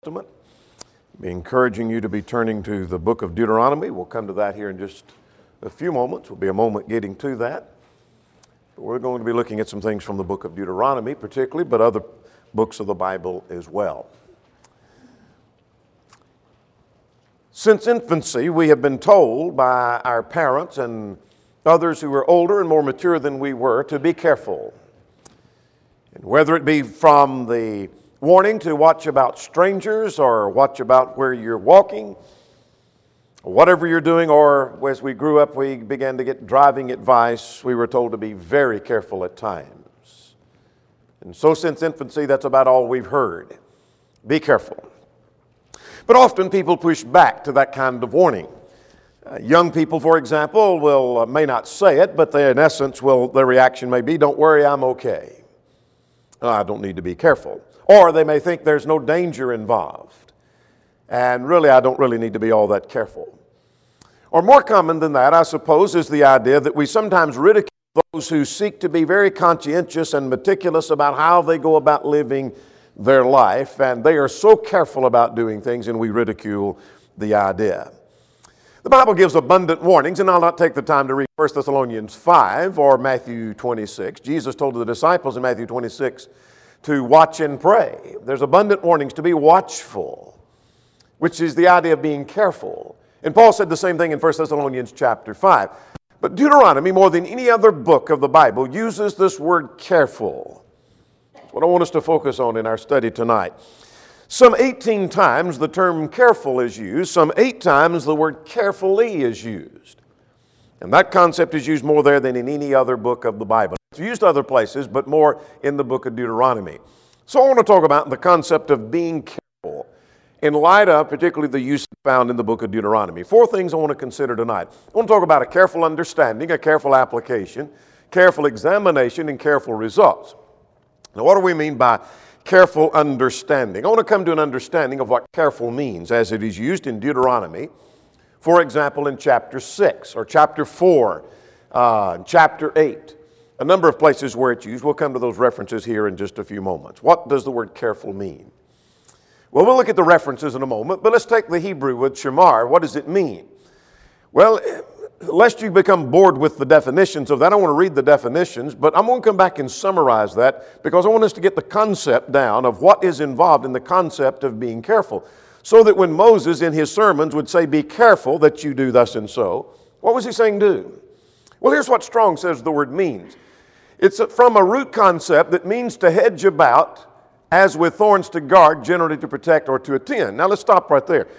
Testament. Be encouraging you to be turning to the book of Deuteronomy. We'll come to that here in just a few moments. We'll be a moment getting to that. But we're going to be looking at some things from the book of Deuteronomy particularly, but other books of the Bible as well. Since infancy, we have been told by our parents and others who were older and more mature than we were to be careful. And whether it be from the warning to watch about strangers or watch about where you're walking, or whatever you're doing, or as we grew up, we began to get driving advice. We were told to be very careful at times. And so since infancy, that's about all we've heard. Be careful. But often people push back to that kind of warning. Young people, for example, may not say it, but they, in essence, their reaction may be, "Don't worry, I'm okay. I don't need to be careful." Or they may think there's no danger involved. And really, I don't really need to be all that careful. Or more common than that, I suppose, is the idea that we sometimes ridicule those who seek to be very conscientious and meticulous about how they go about living their life. And they are so careful about doing things, and we ridicule the idea. The Bible gives abundant warnings, and I'll not take the time to read 1 Thessalonians 5 or Matthew 26. Jesus told the disciples in Matthew 26 to watch and pray. There's abundant warnings to be watchful, which is the idea of being careful. And Paul said the same thing in 1 Thessalonians chapter 5. But Deuteronomy, more than any other book of the Bible, uses this word careful. That's what I want us to focus on in our study tonight. Some 18 times the term careful is used. Some 8 times the word carefully is used. And that concept is used more there than in any other book of the Bible. It's used other places, but more in the book of Deuteronomy. So I want to talk about the concept of being careful in light of particularly the use found in the book of Deuteronomy. 4 things I want to consider tonight. I want to talk about a careful understanding, a careful application, careful examination, and careful results. Now, what do we mean by careful understanding? I want to come to an understanding of what careful means as it is used in Deuteronomy. For example, in chapter 6 or chapter 4, chapter 8. A number of places where it's used. We'll come to those references here in just a few moments. What does the word careful mean? Well, we'll look at the references in a moment, but let's take the Hebrew word shamar. What does it mean? Well, lest you become bored with the definitions of that, I want to read the definitions, but I'm going to come back and summarize that because I want us to get the concept down of what is involved in the concept of being careful. So that when Moses in his sermons would say, "Be careful that you do thus and so," what was he saying do? Well, here's what Strong says the word means. It's from a root concept that means to hedge about, as with thorns to guard, generally to protect or to attend. Now let's stop right there.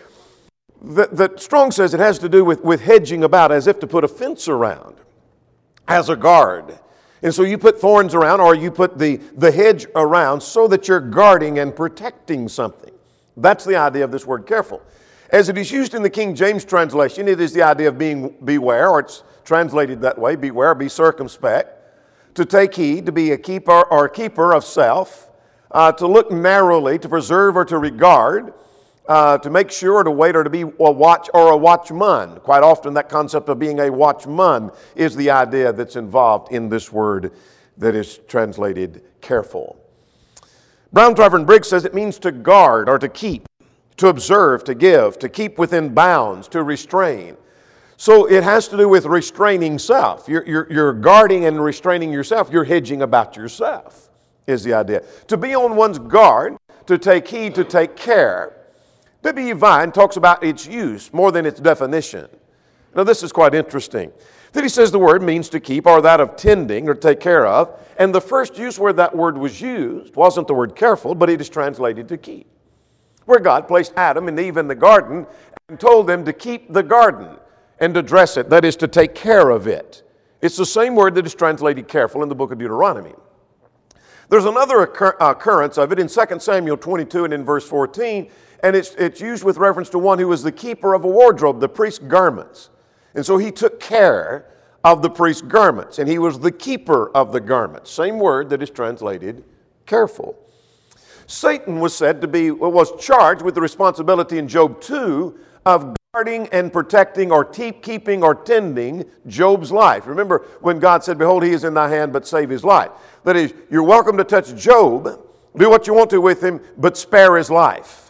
That Strong says it has to do with hedging about, as if to put a fence around, as a guard. And so you put thorns around, or you put the hedge around so that you're guarding and protecting something. That's the idea of this word careful. As it is used in the King James translation, it is the idea of being beware, or it's translated that way, beware, be circumspect, to take heed, to be a keeper or a keeper of self, to look narrowly, to preserve or to regard, to make sure, to wait, or to be a watch or a watchman. Quite often that concept of being a watchman is the idea that's involved in this word that is translated careful. Brown, Driver, and Briggs says it means to guard or to keep, to observe, to give, to keep within bounds, to restrain. So it has to do with restraining self. You're guarding and restraining yourself. You're hedging about yourself is the idea. To be on one's guard, to take heed, to take care. W. Vine talks about its use more than its definition. Now this is quite interesting. That he says the word means to keep, or that of tending or take care of. And the first use where that word was used wasn't the word careful, but it is translated to keep. Where God placed Adam and Eve in the garden and told them to keep the garden and to dress it, that is to take care of it. It's the same word that is translated careful in the book of Deuteronomy. There's another occurrence of it in 2 Samuel 22 and in verse 14, and it's used with reference to one who was the keeper of a wardrobe, the priest's garments. And so he took care of the priest's garments, and he was the keeper of the garments. Same word that is translated careful. Satan was said to was charged with the responsibility in Job 2 of guarding and protecting or keeping or tending Job's life. Remember when God said, "Behold, he is in thy hand, but save his life." That is, you're welcome to touch Job, do what you want to with him, but spare his life.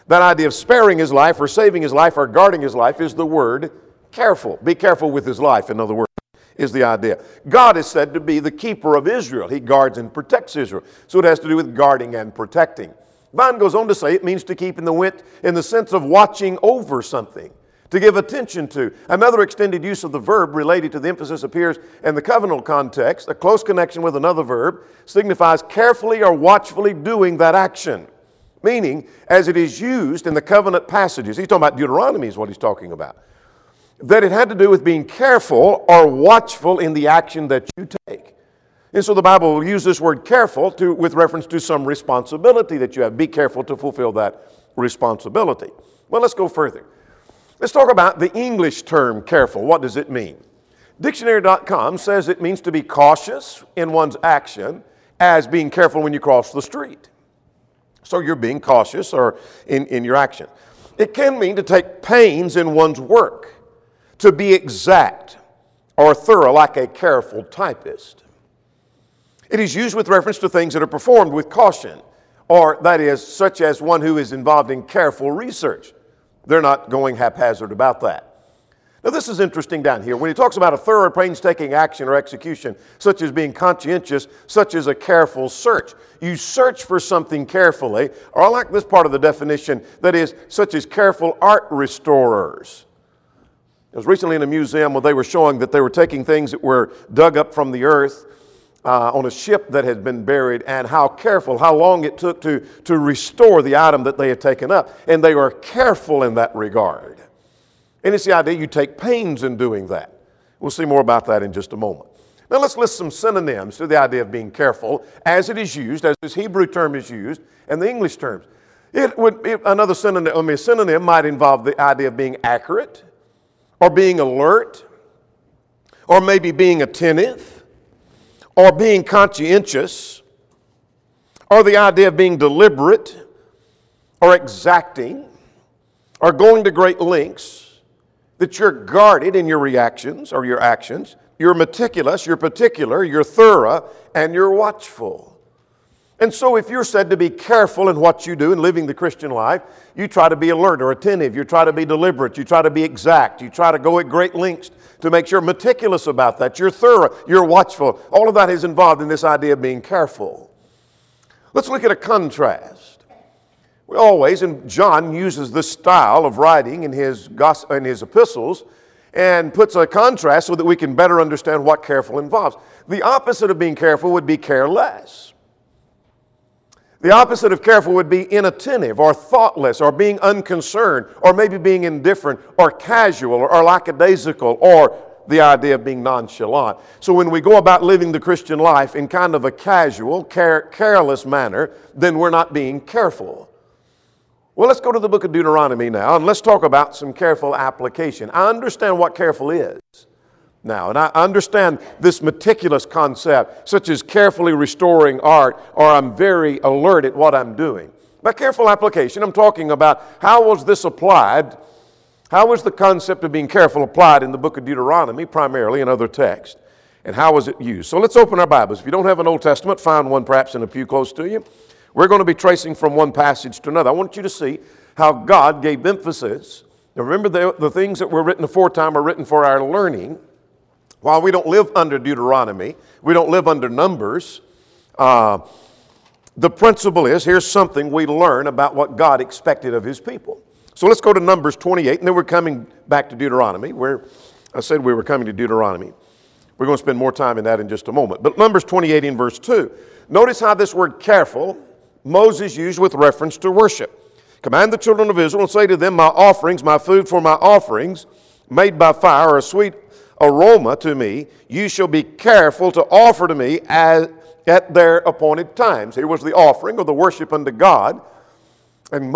That idea of sparing his life or saving his life or guarding his life is the word careful. Be careful with his life, in other words, is the idea. God is said to be the keeper of Israel. He guards and protects Israel. So it has to do with guarding and protecting. Vine goes on to say it means to keep in the sense of watching over something, to give attention to. Another extended use of the verb related to the emphasis appears in the covenantal context. A close connection with another verb signifies carefully or watchfully doing that action. Meaning, as it is used in the covenant passages, he's talking about Deuteronomy is what he's talking about, that it had to do with being careful or watchful in the action that you take. And so the Bible will use this word careful with reference to some responsibility that you have. Be careful to fulfill that responsibility. Well, let's go further. Let's talk about the English term careful. What does it mean? Dictionary.com says it means to be cautious in one's action as being careful when you cross the street. So you're being cautious or in your action. It can mean to take pains in one's work, to be exact or thorough like a careful typist. It is used with reference to things that are performed with caution, or that is, such as one who is involved in careful research. They're not going haphazard about that. Now this is interesting down here. When he talks about a thorough, painstaking action or execution, such as being conscientious, such as a careful search. You search for something carefully, or I like this part of the definition, that is, such as careful art restorers. I was recently in a museum where they were showing that they were taking things that were dug up from the earth on a ship that had been buried, and how long it took to restore the item that they had taken up. And they were careful in that regard. And it's the idea you take pains in doing that. We'll see more about that in just a moment. Now let's list some synonyms to the idea of being careful as it is used, as this Hebrew term is used, and the English terms. Another synonym might involve the idea of being accurate, or being alert, or maybe being attentive, or being conscientious, or the idea of being deliberate, or exacting, or going to great lengths, that you're guarded in your reactions or your actions, you're meticulous, you're particular, you're thorough, and you're watchful. And so if you're said to be careful in what you do in living the Christian life, you try to be alert or attentive, you try to be deliberate, you try to be exact, you try to go at great lengths to make sure meticulous about that. You're thorough, you're watchful. All of that is involved in this idea of being careful. Let's look at a contrast. We always, and John uses this style of writing in his epistles, and puts a contrast so that we can better understand what careful involves. The opposite of being careful would be careless. The opposite of careful would be inattentive or thoughtless or being unconcerned or maybe being indifferent or casual or lackadaisical or the idea of being nonchalant. So when we go about living the Christian life in kind of a casual, careless manner, then we're not being careful. Well, let's go to the book of Deuteronomy now, and let's talk about some careful application. I understand what careful is now, and I understand this meticulous concept, such as carefully restoring art, or I'm very alert at what I'm doing. By careful application, I'm talking about how was this applied, how was the concept of being careful applied in the book of Deuteronomy, primarily in other texts, and how was it used? So let's open our Bibles. If you don't have an Old Testament, find one perhaps in a pew close to you. We're going to be tracing from one passage to another. I want you to see how God gave emphasis. Now remember, the things that were written aforetime are written for our learning. While we don't live under Deuteronomy, we don't live under Numbers, the principle is, here's something we learn about what God expected of His people. So let's go to Numbers 28, and then we're coming back to Deuteronomy. I said we were coming to Deuteronomy. We're going to spend more time in that in just a moment. But Numbers 28 in verse 2. Notice how this word careful Moses used with reference to worship. Command the children of Israel and say to them, my offerings, my food for my offerings, made by fire, are a sweet aroma to me. You shall be careful to offer to me at their appointed times. Here was the offering or the worship unto God. And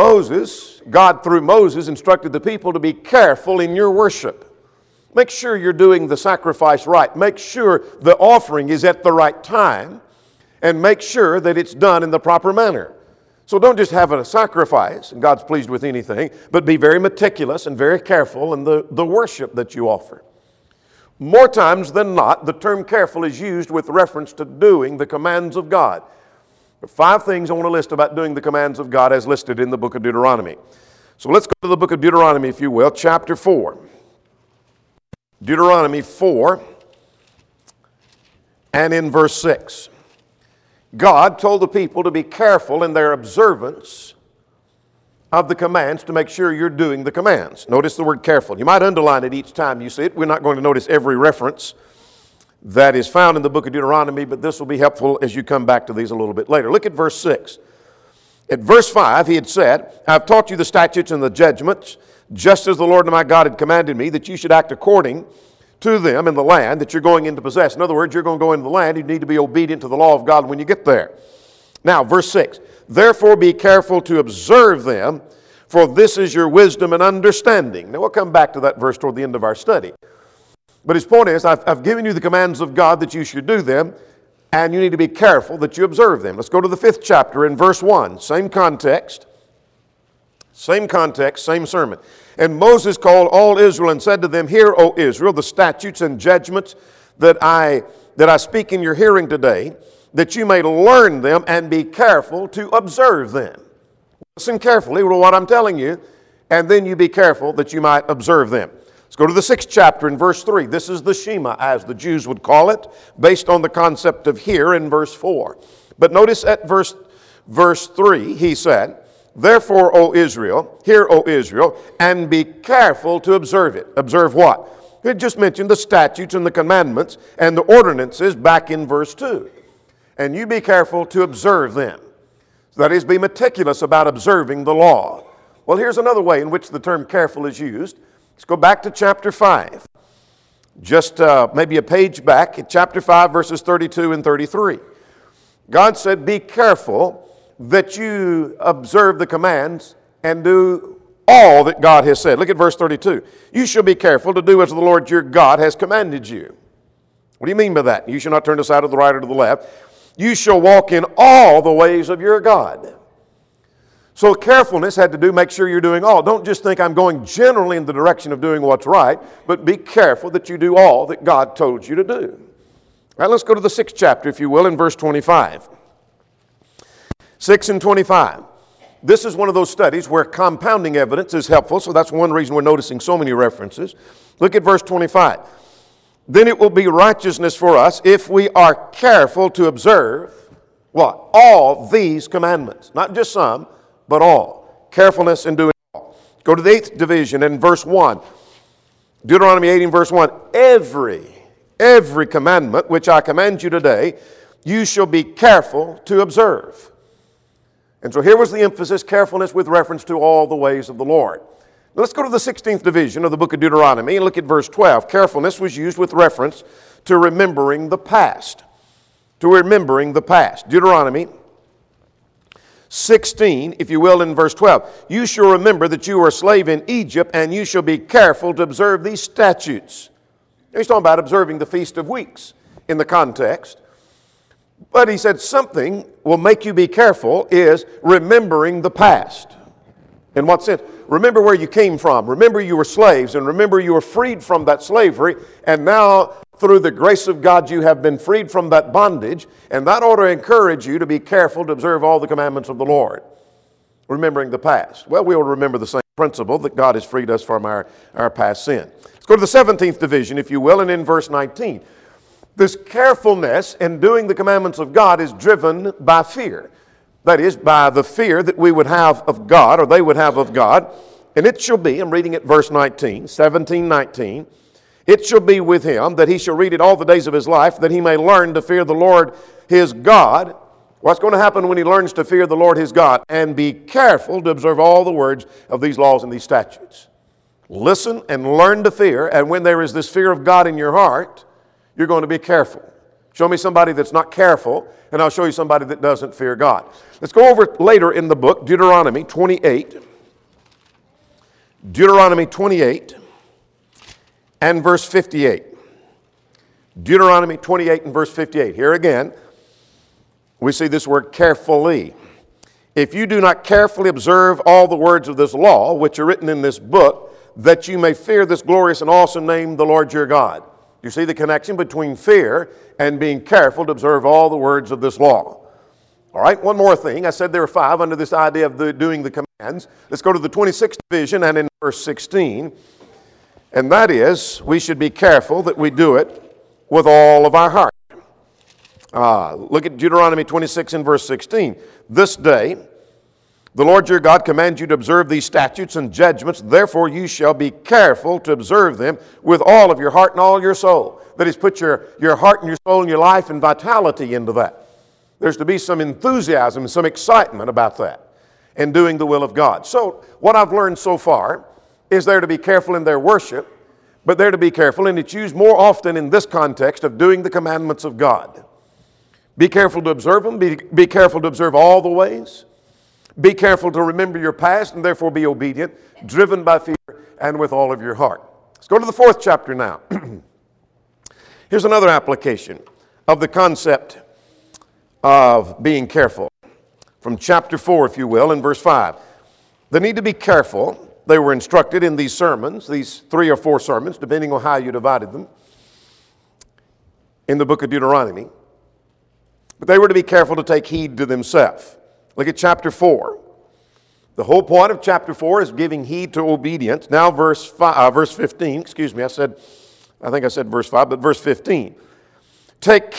God through Moses instructed the people to be careful in your worship. Make sure you're doing the sacrifice right. Make sure the offering is at the right time. And make sure that it's done in the proper manner. So don't just have a sacrifice, and God's pleased with anything, but be very meticulous and very careful in the worship that you offer. More times than not, the term careful is used with reference to doing the commands of God. There are 5 things I want to list about doing the commands of God as listed in the book of Deuteronomy. So let's go to the book of Deuteronomy, if you will, chapter 4. Deuteronomy 4 and in verse 6. God told the people to be careful in their observance of the commands to make sure you're doing the commands. Notice the word careful. You might underline it each time you see it. We're not going to notice every reference that is found in the book of Deuteronomy, but this will be helpful as you come back to these a little bit later. Look at verse 6. At verse 5, he had said, I've taught you the statutes and the judgments, just as the Lord my God had commanded me, that you should act according to them in the land that you're going in to possess. In other words, you're going to go into the land. You need to be obedient to the law of God when you get there. Now, verse 6, therefore be careful to observe them, for this is your wisdom and understanding. Now, we'll come back to that verse toward the end of our study. But his point is, I've given you the commands of God that you should do them, and you need to be careful that you observe them. Let's go to the 5th chapter in verse 1. Same context, same sermon. And Moses called all Israel and said to them, Hear, O Israel, the statutes and judgments that I speak in your hearing today, that you may learn them and be careful to observe them. Listen carefully to what I'm telling you, and then you be careful that you might observe them. Let's go to the 6th chapter in verse 3. This is the Shema, as the Jews would call it, based on the concept of hear in verse 4. But notice at verse 3, he said, Therefore, O Israel, hear, O Israel, and be careful to observe it. Observe what? He had just mentioned the statutes and the commandments and the ordinances back in verse 2. And you be careful to observe them. That is, be meticulous about observing the law. Well, here's another way in which the term careful is used. Let's go back to chapter 5. Just maybe a page back in chapter 5, verses 32 and 33. God said, be careful that you observe the commands and do all that God has said. Look at verse 32. You shall be careful to do as the Lord your God has commanded you. What do you mean by that? You shall not turn aside to the right or to the left. You shall walk in all the ways of your God. So carefulness had to do, make sure you're doing all. Don't just think I'm going generally in the direction of doing what's right, but be careful that you do all that God told you to do. All right, let's go to the 6th chapter, if you will, in verse 25. 6 and 25. This is one of those studies where compounding evidence is helpful, so that's one reason we're noticing so many references. Look at verse 25. Then it will be righteousness for us if we are careful to observe, what? All these commandments. Not just some, but all. Carefulness in doing all. Go to the 8th division in verse 1. Deuteronomy 18 verse 1. Every commandment which I command you today, you shall be careful to observe. And so here was the emphasis, carefulness with reference to all the ways of the Lord. Now let's go to the 16th division of the book of Deuteronomy and look at verse 12. Carefulness was used with reference to remembering the past. To remembering the past. Deuteronomy 16, if you will, in verse 12. You shall remember that you were a slave in Egypt, and you shall be careful to observe these statutes. Now, he's talking about observing the Feast of Weeks in the context. But he said something will make you be careful is remembering the past. In what sense? Remember where you came from. Remember you were slaves, and remember you were freed from that slavery, and now through the grace of God, you have been freed from that bondage, and that ought to encourage you to be careful to observe all the commandments of the Lord. Remembering the past. Well, we will remember the same principle that God has freed us from our past sin. Let's go to the 17th division, if you will, and in verse 19. This carefulness in doing the commandments of God is driven by fear. That is, by the fear that we would have of God, or they would have of God. And it shall be, I'm reading it verse 19, 17:19. It shall be with him that he shall read it all the days of his life, that he may learn to fear the Lord his God. What's going to happen when he learns to fear the Lord his God? And be careful to observe all the words of these laws and these statutes. Listen and learn to fear, and when there is this fear of God in your heart, you're going to be careful. Show me somebody that's not careful, and I'll show you somebody that doesn't fear God. Let's go over later in the book, Deuteronomy 28. Deuteronomy 28 and verse 58. Deuteronomy 28 and verse 58. Here again, we see this word carefully. If you do not carefully observe all the words of this law, which are written in this book, that you may fear this glorious and awesome name, the Lord your God. You see the connection between fear and being careful to observe all the words of this law. All right, one more thing. I said there are 5 under this idea of doing the commands. Let's go to the 26th division and in verse 16. And that is, we should be careful that we do it with all of our heart. Look at Deuteronomy 26 and verse 16. This day, the Lord your God commands you to observe these statutes and judgments. Therefore, you shall be careful to observe them with all of your heart and all your soul. That is, put your heart and your soul and your life and vitality into that. There's to be some enthusiasm and some excitement about that in doing the will of God. So, what I've learned so far is they're to be careful in their worship, but they're to be careful, and it's used more often in this context of doing the commandments of God. Be careful to observe them. Be careful to observe all the ways. Be careful to remember your past and therefore be obedient, driven by fear and with all of your heart. Let's go to the 4th chapter now. Here's another application of the concept of being careful. From chapter 4, if you will, in verse 5. They need to be careful. They were instructed in these sermons, these 3 or 4 sermons, depending on how you divided them, in the book of Deuteronomy. But they were to be careful to take heed to themselves. Look at chapter 4. The whole point of chapter 4 is giving heed to obedience. Now verse 15, excuse me, I think I said verse 5, but verse 15. Take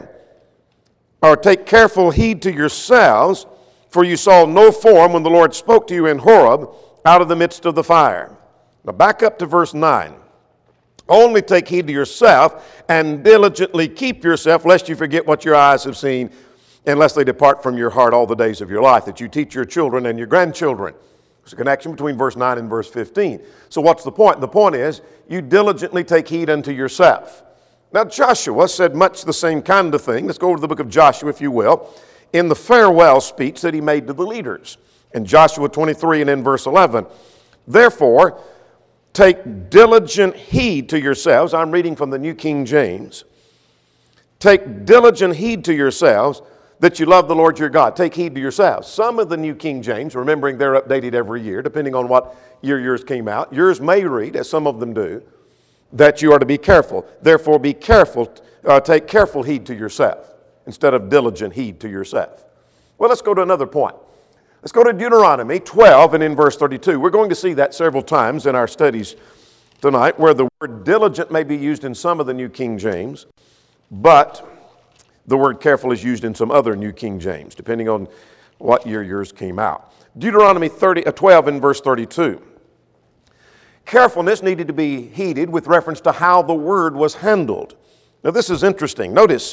careful heed to yourselves, for you saw no form when the Lord spoke to you in Horeb out of the midst of the fire. Now back up to verse 9. Only take heed to yourself and diligently keep yourself, lest you forget what your eyes have seen, unless they depart from your heart all the days of your life, that you teach your children and your grandchildren. There's a connection between verse 9 and verse 15. So what's the point? The point is, you diligently take heed unto yourself. Now Joshua said much the same kind of thing. Let's go over to the book of Joshua, if you will, in the farewell speech that he made to the leaders. In Joshua 23 and in verse 11. Therefore, take diligent heed to yourselves. I'm reading from the New King James. Take diligent heed to yourselves that you love the Lord your God. Take heed to yourselves. Some of the New King James, remembering they're updated every year, depending on what year yours came out. Yours may read, as some of them do, that you are to be careful. Therefore, be careful. Take careful heed to yourself instead of diligent heed to yourself. Well, let's go to another point. Let's go to Deuteronomy 12 and in verse 32. We're going to see that several times in our studies tonight, where the word diligent may be used in some of the New King James, but the word careful is used in some other New King James, depending on what year yours came out. Deuteronomy 12 and verse 32. Carefulness needed to be heeded with reference to how the word was handled. Now this is interesting. Notice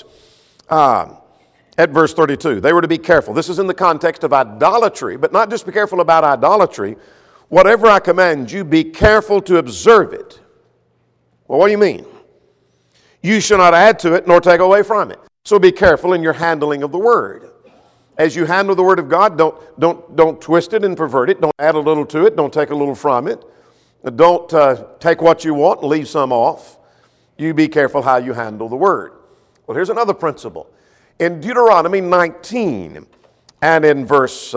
at verse 32, they were to be careful. This is in the context of idolatry, but not just be careful about idolatry. Whatever I command you, be careful to observe it. Well, what do you mean? You shall not add to it nor take away from it. So be careful in your handling of the word. As you handle the word of God, don't twist it and pervert it. Don't add a little to it. Don't take a little from it. Don't take what you want and leave some off. You be careful how you handle the word. Well, here's another principle. In Deuteronomy 19 and in verse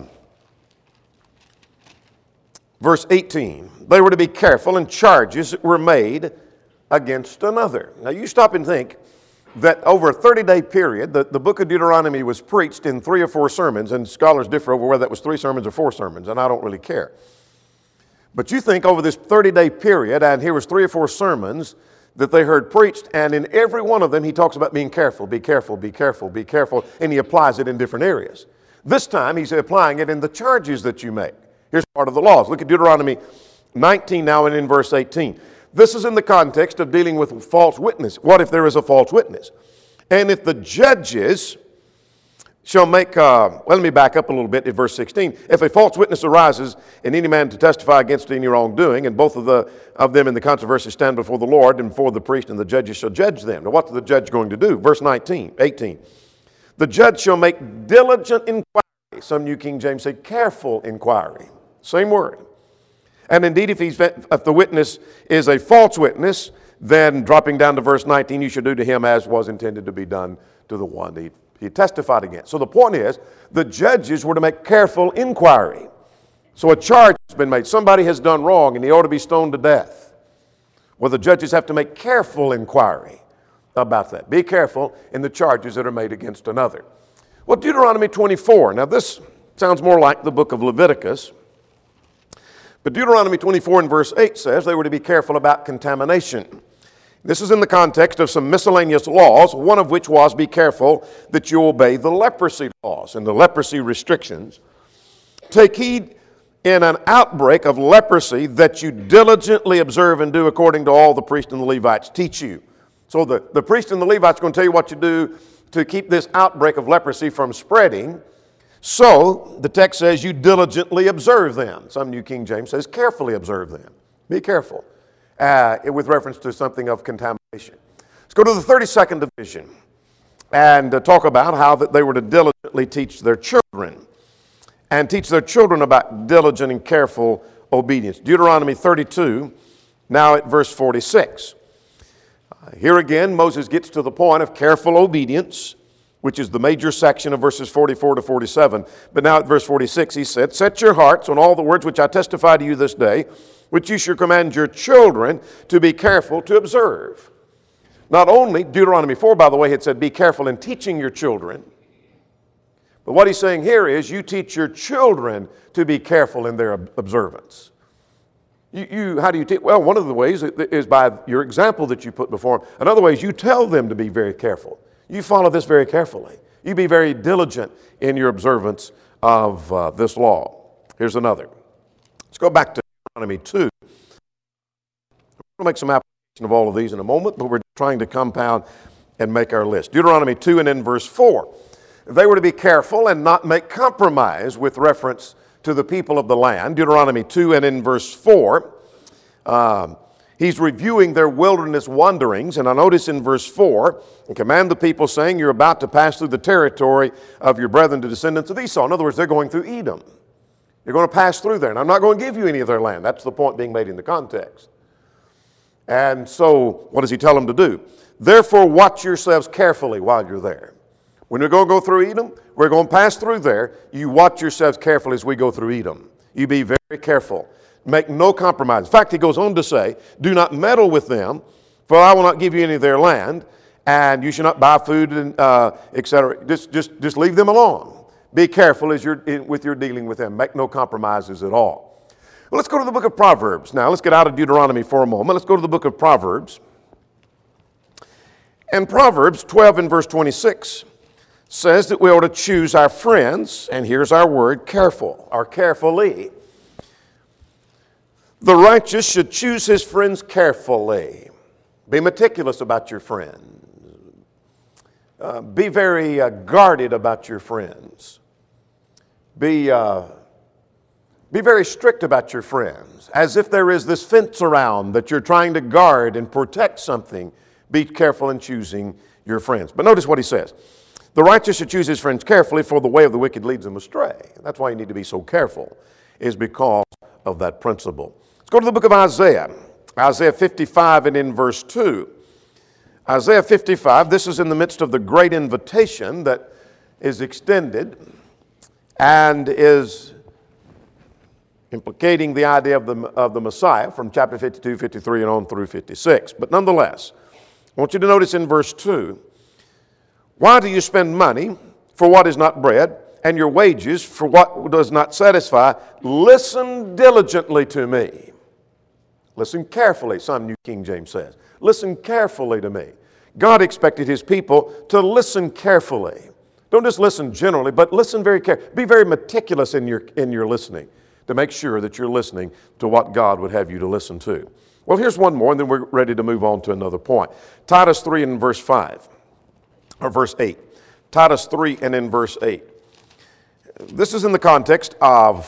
18, they were to be careful in charges that were made against another. Now you stop and think that over a 30-day period, the book of Deuteronomy was preached in 3 or 4 sermons, and scholars differ over whether that was 3 sermons or 4 sermons, and I don't really care. But you think over this 30-day period, and here was 3 or 4 sermons that they heard preached, and in every one of them he talks about being careful, be careful, be careful, be careful, and he applies it in different areas. This time he's applying it in the charges that you make. Here's part of the laws. Look at Deuteronomy 19 now and in verse 18. This is in the context of dealing with false witness. What if there is a false witness? And if the judges shall make, let me back up a little bit at verse 16. If a false witness arises in any man to testify against any wrongdoing, and both of them in the controversy stand before the Lord and before the priest, and the judges shall judge them. Now what's the judge going to do? Verse 18. The judge shall make diligent inquiry. Some New King James say careful inquiry. Same word. And indeed, if the witness is a false witness, then dropping down to verse 19, you should do to him as was intended to be done to the one he testified against. So the point is, the judges were to make careful inquiry. So a charge has been made. Somebody has done wrong and he ought to be stoned to death. Well, the judges have to make careful inquiry about that. Be careful in the charges that are made against another. Well, Deuteronomy 24. Now, this sounds more like the book of Leviticus. But Deuteronomy 24 and verse 8 says they were to be careful about contamination. This is in the context of some miscellaneous laws, one of which was be careful that you obey the leprosy laws and the leprosy restrictions. Take heed in an outbreak of leprosy that you diligently observe and do according to all the priests and the Levites teach you. So the priest and the Levites are going to tell you what you do to keep this outbreak of leprosy from spreading. So the text says you diligently observe them. Some New King James says carefully observe them. Be careful. With reference to something of contamination. Let's go to the 32nd division and talk about how that they were to diligently teach their children and teach their children about diligent and careful obedience. Deuteronomy 32, now at verse 46. Here again, Moses gets to the point of careful obedience, which is the major section of verses 44 to 47. But now at verse 46, he said, set your hearts on all the words which I testify to you this day, which you shall command your children to be careful to observe. Not only, Deuteronomy 4, by the way, had said, be careful in teaching your children. But what he's saying here is you teach your children to be careful in their observance. How do you teach? Well, one of the ways is by your example that you put before them. Another way is you tell them to be very careful. You follow this very carefully. You be very diligent in your observance of this law. Here's another. Let's go back to Deuteronomy 2. We're going to make some application of all of these in a moment, but we're trying to compound and make our list. Deuteronomy 2 and in verse 4. They were to be careful and not make compromise with reference to the people of the land. Deuteronomy 2 and in verse 4. He's reviewing their wilderness wanderings, and I notice in verse 4, and command the people, saying, you're about to pass through the territory of your brethren, the descendants of Esau. In other words, they're going through Edom. You're going to pass through there, and I'm not going to give you any of their land. That's the point being made in the context. And so, what does he tell them to do? Therefore, watch yourselves carefully while you're there. When we're going to go through Edom, we're going to pass through there. You watch yourselves carefully as we go through Edom. You be very careful. Make no compromise. In fact, he goes on to say, do not meddle with them, for I will not give you any of their land, and you shall not buy food, and etc. Just leave them alone. Be careful as you're dealing with them. Make no compromises at all. Well, let's go to the book of Proverbs. Now, let's get out of Deuteronomy for a moment. Let's go to the book of Proverbs. And Proverbs 12 and verse 26 says that we ought to choose our friends, and here's our word, careful, or carefully. The righteous should choose his friends carefully. Be meticulous about your friends. Be very guarded about your friends. Be very strict about your friends. As if there is this fence around that you're trying to guard and protect something. Be careful in choosing your friends. But notice what he says. The righteous should choose his friends carefully, for the way of the wicked leads them astray. That's why you need to be so careful, is because of that principle. Let's go to the book of Isaiah. Isaiah 55 and in verse 2. Isaiah 55, this is in the midst of the great invitation that is extended and is implicating the idea of the Messiah from chapter 52, 53, and on through 56. But nonetheless, I want you to notice in verse 2, why do you spend money for what is not bread, and your wages for what does not satisfy? Listen diligently to me. Listen carefully, some New King James says. Listen carefully to me. God expected his people to listen carefully. Don't just listen generally, but listen very carefully. Be very meticulous in your listening to make sure that you're listening to what God would have you to listen to. Well, here's one more, and then we're ready to move on to another point. Titus 3 and verse 5, or verse 8. Titus 3 and in verse 8. This is in the context of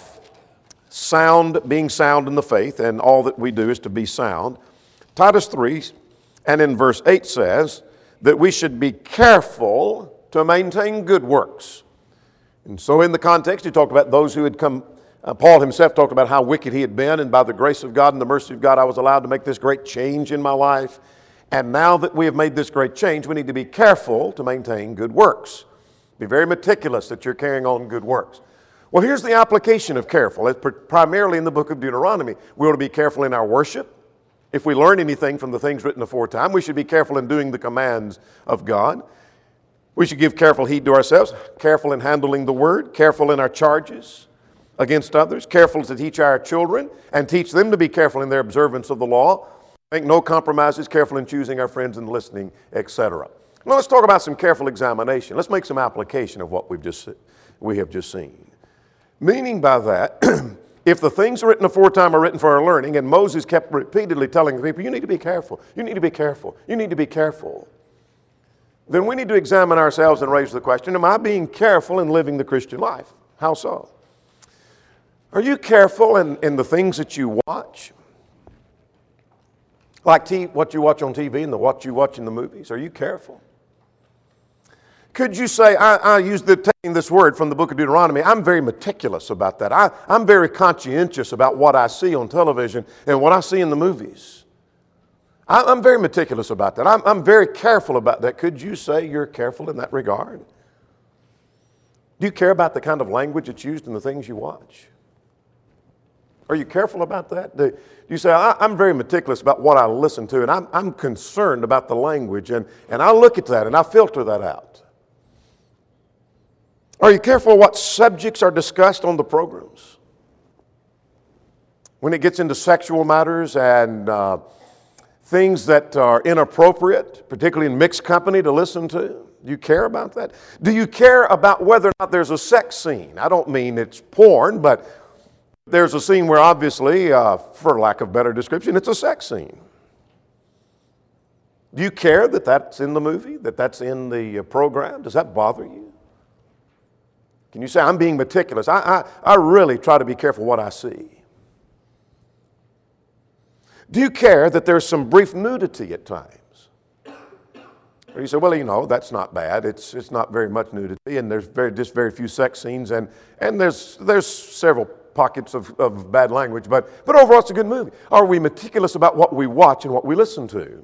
being sound in the faith, and all that we do is to be sound. Titus 3 and in verse 8 says that we should be careful to maintain good works. And so in the context, he talked about those who had come. Paul himself talked about how wicked he had been, and by the grace of God and the mercy of God, I was allowed to make this great change in my life. And now that we have made this great change, we need to be careful to maintain good works. Be very meticulous that you're carrying on good works. Well, here's the application of careful. It's primarily in the book of Deuteronomy. We ought to be careful in our worship. If we learn anything from the things written aforetime, we should be careful in doing the commands of God. We should give careful heed to ourselves, careful in handling the word, careful in our charges against others, careful to teach our children and teach them to be careful in their observance of the law, make no compromises, careful in choosing our friends and listening, etc. Now let's talk about some careful examination. Let's make some application of what we have just seen. Meaning by that, if the things written aforetime are written for our learning, and Moses kept repeatedly telling the people, you need to be careful, you need to be careful, you need to be careful, then we need to examine ourselves and raise the question, am I being careful in living the Christian life? How so? Are you careful in the things that you watch? Like what you watch on TV and what you watch in the movies? Are you careful? Could you say, I use taking this word from the book of Deuteronomy, I'm very meticulous about that. I'm very conscientious about what I see on television and what I see in the movies. I'm very meticulous about that. I'm very careful about that. Could you say you're careful in that regard? Do you care about the kind of language that's used in the things you watch? Are you careful about that? Do you say, I'm very meticulous about what I listen to, and I'm concerned about the language, and I look at that and I filter that out? Are you careful what subjects are discussed on the programs? When it gets into sexual matters and things that are inappropriate, particularly in mixed company to listen to, do you care about that? Do you care about whether or not there's a sex scene? I don't mean it's porn, but there's a scene where obviously, for lack of better description, it's a sex scene. Do you care that that's in the movie, that that's in the program? Does that bother you? Can you say, I'm being meticulous? I really try to be careful what I see. Do you care that there's some brief nudity at times? Or you say, well, you know, that's not bad. It's not very much nudity, and there's just very few sex scenes, and there's several pockets of bad language, but overall it's a good movie. Are we meticulous about what we watch and what we listen to?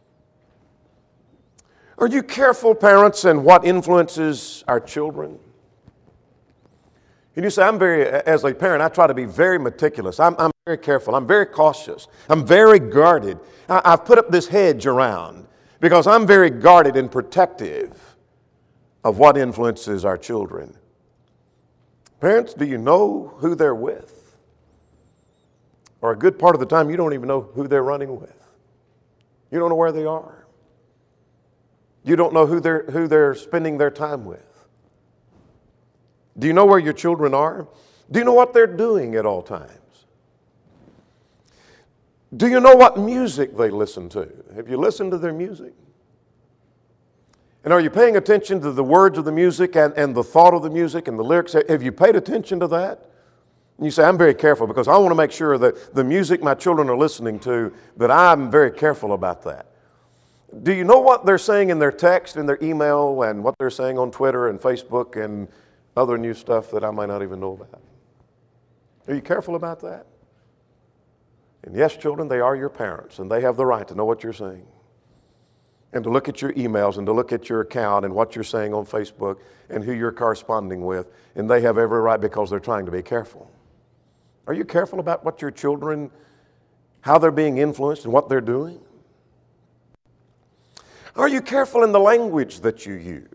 Are you careful, parents, in what influences our children? And you say, as a parent, I try to be very meticulous. I'm very careful. I'm very cautious. I'm very guarded. I've put up this hedge around because I'm very guarded and protective of what influences our children. Parents, do you know who they're with? Or a good part of the time, you don't even know who they're running with. You don't know where they are. You don't know who they're spending their time with. Do you know where your children are? Do you know what they're doing at all times? Do you know what music they listen to? Have you listened to their music? And are you paying attention to the words of the music and the thought of the music and the lyrics? Have you paid attention to that? And you say, I'm very careful because I want to make sure that the music my children are listening to, that I'm very careful about that. Do you know what they're saying in their text, in their email, and what they're saying on Twitter and Facebook and other new stuff that I might not even know about? Are you careful about that? And yes, children, they are your parents, and they have the right to know what you're saying, and to look at your emails, and to look at your account, and what you're saying on Facebook, and who you're corresponding with, and they have every right because they're trying to be careful. Are you careful about what your children, how they're being influenced and what they're doing? Are you careful in the language that you use?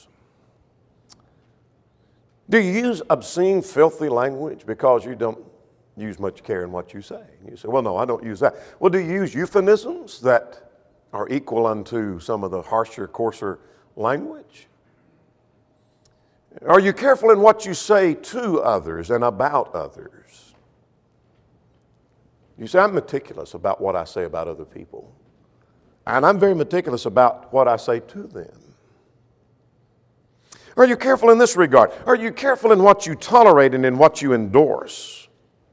Do you use obscene, filthy language because you don't use much care in what you say? You say, well, no, I don't use that. Well, do you use euphemisms that are equal unto some of the harsher, coarser language? Are you careful in what you say to others and about others? You say, I'm meticulous about what I say about other people. And I'm very meticulous about what I say to them. Are you careful in this regard? Are you careful in what you tolerate and in what you endorse?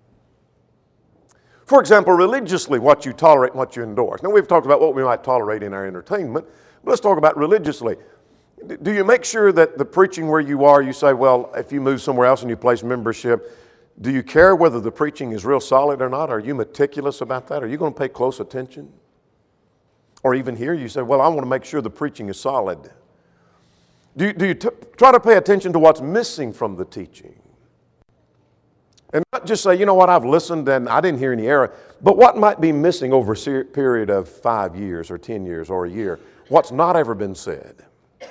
For example, religiously, what you tolerate and what you endorse. Now, we've talked about what we might tolerate in our entertainment, but let's talk about religiously. Do you make sure that the preaching where you are, you say, well, if you move somewhere else and you place membership, do you care whether the preaching is real solid or not? Are you meticulous about that? Are you going to pay close attention? Or even here, you say, well, I want to make sure the preaching is solid. Do you try to pay attention to what's missing from the teaching? And not just say, you know what, I've listened and I didn't hear any error, but what might be missing over a period of 5 years or 10 years or a year? What's not ever been said?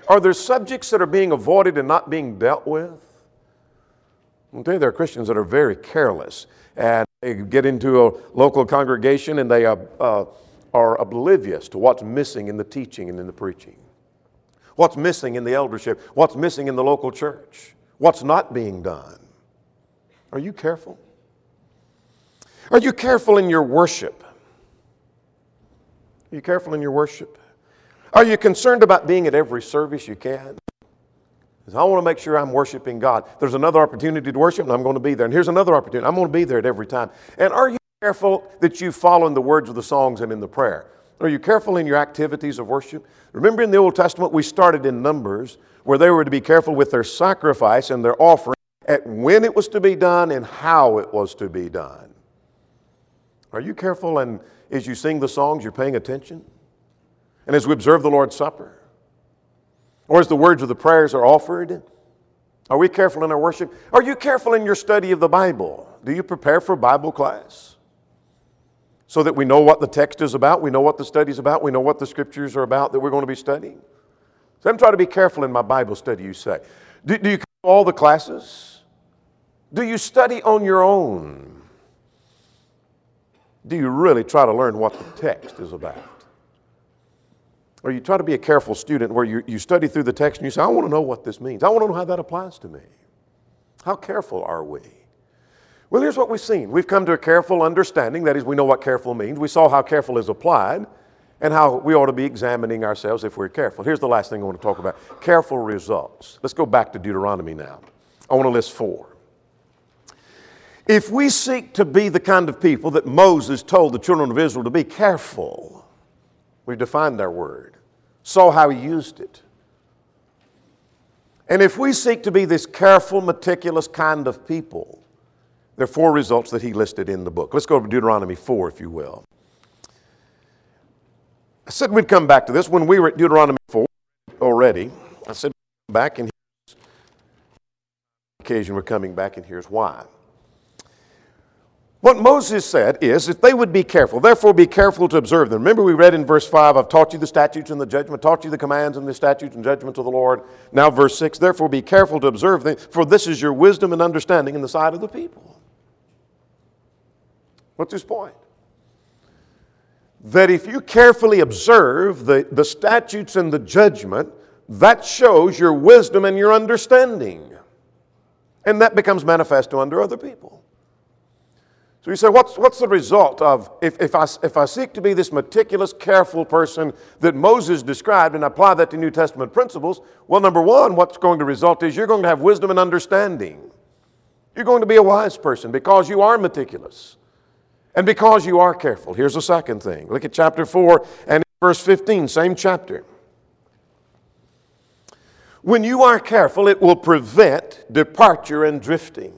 Are there subjects that are being avoided and not being dealt with? I'll tell you, there are Christians that are very careless and they get into a local congregation and they are oblivious to what's missing in the teaching and in the preaching. What's missing in the eldership? What's missing in the local church? What's not being done? Are you careful? Are you careful in your worship? Are you careful in your worship? Are you concerned about being at every service you can? I want to make sure I'm worshiping God. There's another opportunity to worship, and I'm going to be there. And here's another opportunity. I'm going to be there at every time. And are you careful that you follow in the words of the songs and in the prayer? Are you careful in your activities of worship? Remember in the Old Testament, we started in Numbers, where they were to be careful with their sacrifice and their offering at when it was to be done and how it was to be done. Are you careful, and as you sing the songs, you're paying attention? And as we observe the Lord's Supper? Or as the words of the prayers are offered? Are we careful in our worship? Are you careful in your study of the Bible? Do you prepare for Bible class? So that we know what the text is about, we know what the study is about, we know what the scriptures are about that we're going to be studying? So I'm trying to be careful in my Bible study, you say. Do you come to all the classes? Do you study on your own? Do you really try to learn what the text is about? Or you try to be a careful student where you study through the text and you say, I want to know what this means. I want to know how that applies to me. How careful are we? Well, here's what we've seen. We've come to a careful understanding. That is, we know what careful means. We saw how careful is applied and how we ought to be examining ourselves if we're careful. Here's the last thing I want to talk about. Careful results. Let's go back to Deuteronomy now. I want to list 4. If we seek to be the kind of people that Moses told the children of Israel to be careful, we've defined our word. Saw how he used it. And if we seek to be this careful, meticulous kind of people, there are 4 results that he listed in the book. Let's go to Deuteronomy 4, if you will. I said we'd come back to this when we were at Deuteronomy 4 already. I said back, and here's the occasion we're coming back, and here's why. What Moses said is, if they would be careful, therefore be careful to observe them. Remember we read in verse 5, I've taught you the statutes and the judgment, taught you the commands and the statutes and judgments of the Lord. Now verse 6, therefore be careful to observe them, for this is your wisdom and understanding in the sight of the people. What's his point? That if you carefully observe the statutes and the judgment, that shows your wisdom and your understanding. And that becomes manifesto under other people. So you say, what's the result of, if I seek to be this meticulous, careful person that Moses described and apply that to New Testament principles? Well, number one, what's going to result is you're going to have wisdom and understanding. You're going to be a wise person because you are meticulous and because you are careful. Here's the second thing. Look at chapter 4 and verse 15, same chapter. When you are careful, it will prevent departure and drifting.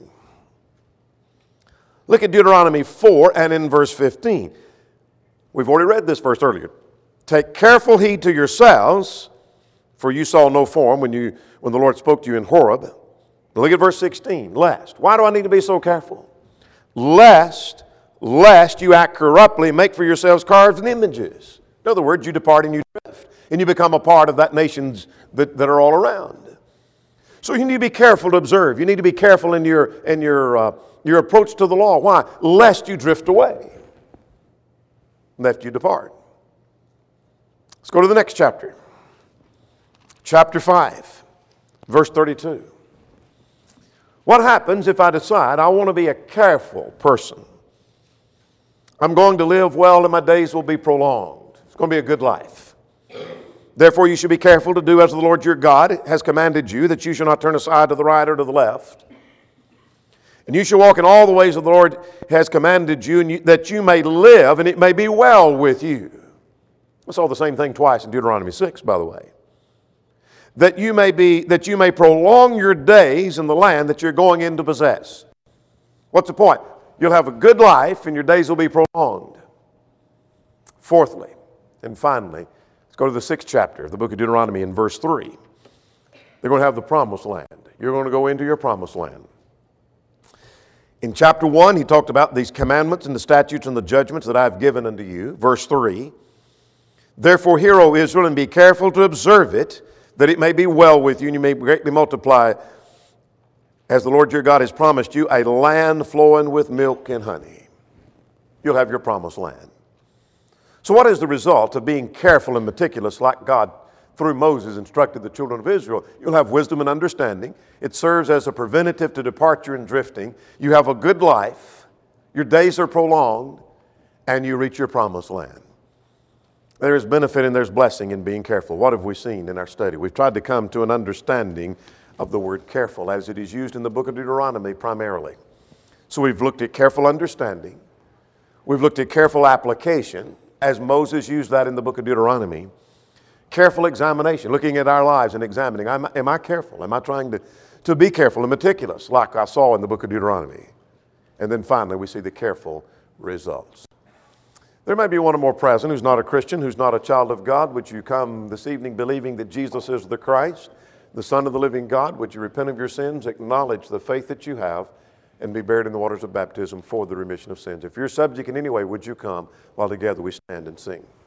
Look at Deuteronomy 4 and in verse 15. We've already read this verse earlier. Take careful heed to yourselves, for you saw no form when the Lord spoke to you in Horeb. Look at verse 16. Lest. Why do I need to be so careful? Lest you act corruptly and make for yourselves carved images. In other words, you depart and you drift, and you become a part of that nations that are all around. So you need to be careful to observe. You need to be careful in your approach to the law. Why? Lest you drift away, lest you depart. Let's go to the next chapter. Chapter 5, verse 32. What happens if I decide I want to be a careful person? I'm going to live well and my days will be prolonged. It's going to be a good life. Therefore you should be careful to do as the Lord your God has commanded you, that you shall not turn aside to the right or to the left. And you shall walk in all the ways of the Lord has commanded you, and that you may live and it may be well with you. We saw the same thing twice in Deuteronomy 6, by the way. That you may prolong your days in the land that you're going in to possess. What's the point? You'll have a good life and your days will be prolonged. Fourthly, and finally, let's go to the 6th chapter of the book of Deuteronomy in verse 3. They're going to have the promised land. You're going to go into your promised land. In chapter 1, he talked about these commandments and the statutes and the judgments that I've given unto you. Verse 3, therefore hear, O Israel, and be careful to observe it, that it may be well with you and you may greatly multiply, as the Lord your God has promised you, a land flowing with milk and honey. You'll have your promised land. So what is the result of being careful and meticulous like God through Moses instructed the children of Israel? You'll have wisdom and understanding. It serves as a preventative to departure and drifting. You have a good life. Your days are prolonged, and you reach your promised land. There is benefit and there's blessing in being careful. What have we seen in our study? We've tried to come to an understanding of the word careful as it is used in the book of Deuteronomy primarily. So we've looked at careful understanding. We've looked at careful application, as Moses used that in the book of Deuteronomy. Careful examination, looking at our lives and examining. Am I careful? Am I trying to be careful and meticulous like I saw in the book of Deuteronomy? And then finally, we see the careful results. There may be one or more present who's not a Christian, who's not a child of God. Would you come this evening believing that Jesus is the Christ, the Son of the living God? Would you repent of your sins, acknowledge the faith that you have, and be buried in the waters of baptism for the remission of sins? If you're subject in any way, would you come while together we stand and sing?